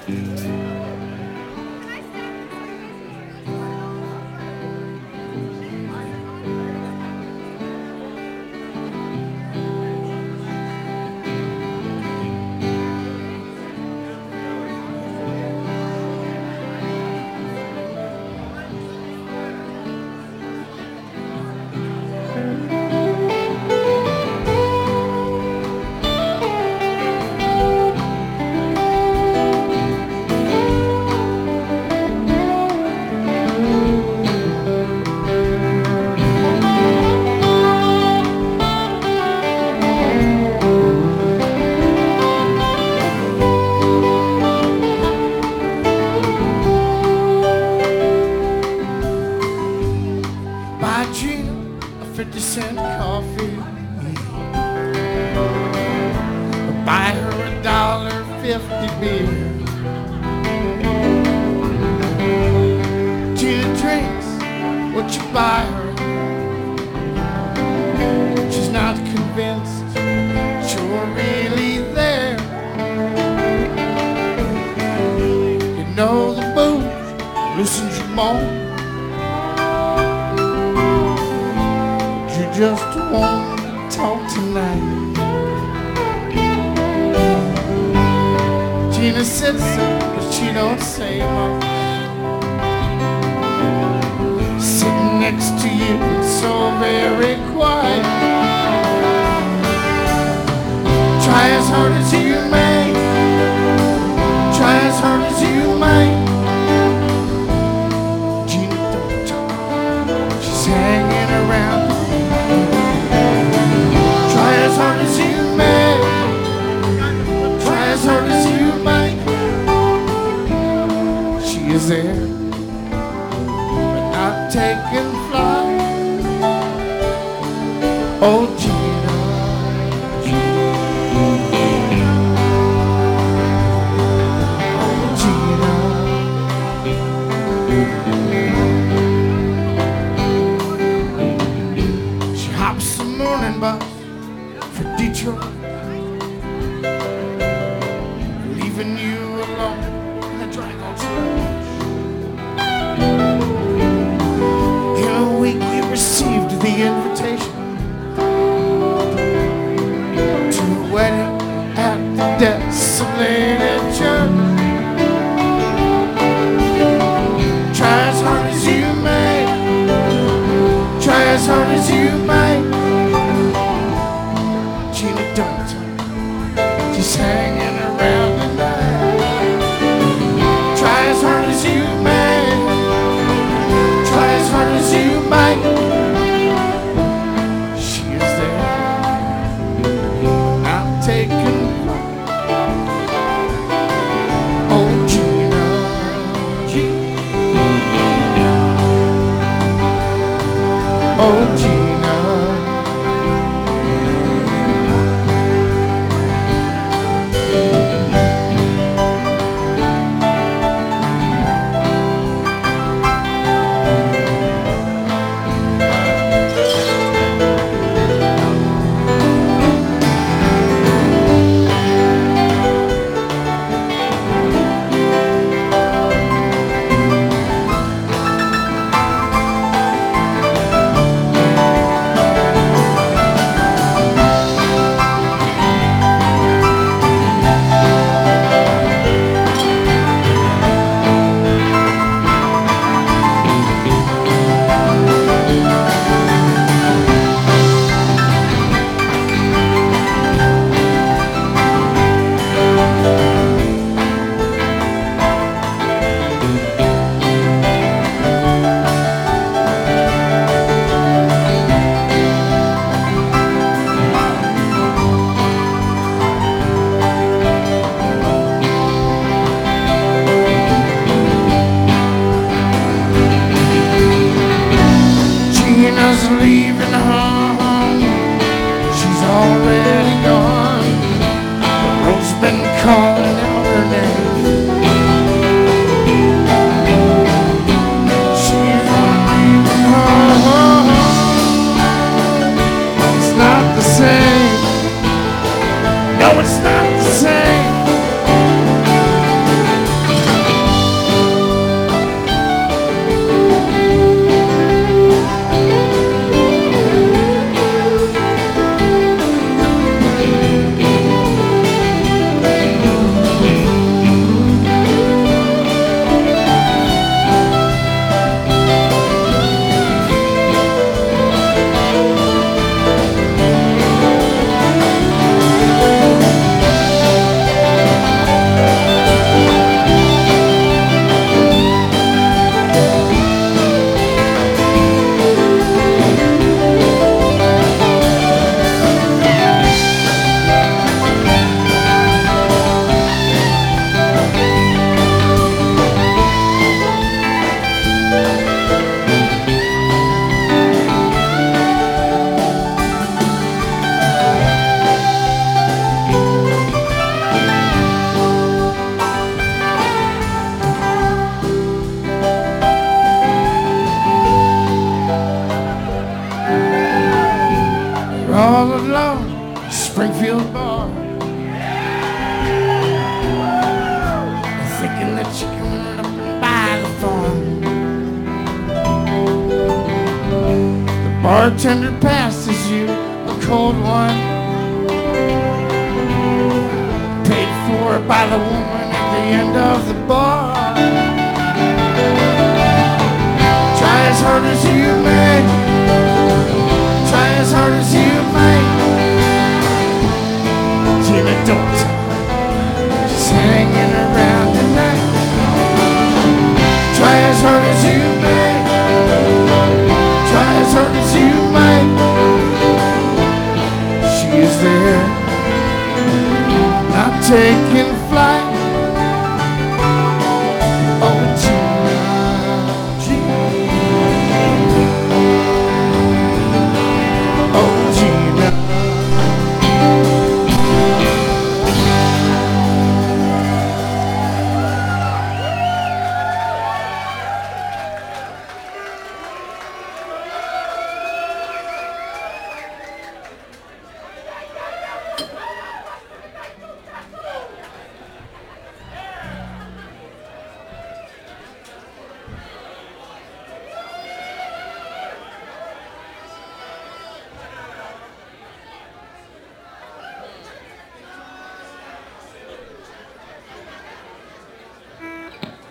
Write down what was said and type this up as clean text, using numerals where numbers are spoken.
Buy Gina a 50-cent coffee. Buy her $1.50 beer. Gina drinks what you buy her. She's not convinced you're really there. You know the booze loosens your bone. You just want to talk tonight. Gina sits there, but she don't say much. Sitting next to you, it's so very quiet. Try as hard as you may. Try as hard as you may. Gina don't talk. She's hanging around. Try as hard as you may. Try as hard as you may. She is there, but not taking flight. Oh, Gina, oh, Gina. She hops the morning bus for Detroit, leaving you alone in the drag-on trash. In a week you received the invitation to a wedding at the desolated church. Try as hard as you may. Try as hard as you may. Gina don't talk. She's hanging around tonight. Try as hard as you may. Try as hard as you might. She is there, not taking flight. Oh, Gina, Gina. Oh, Gina. bartender passes you a cold one, paid for by the woman at the end of the bar. Try as hard as you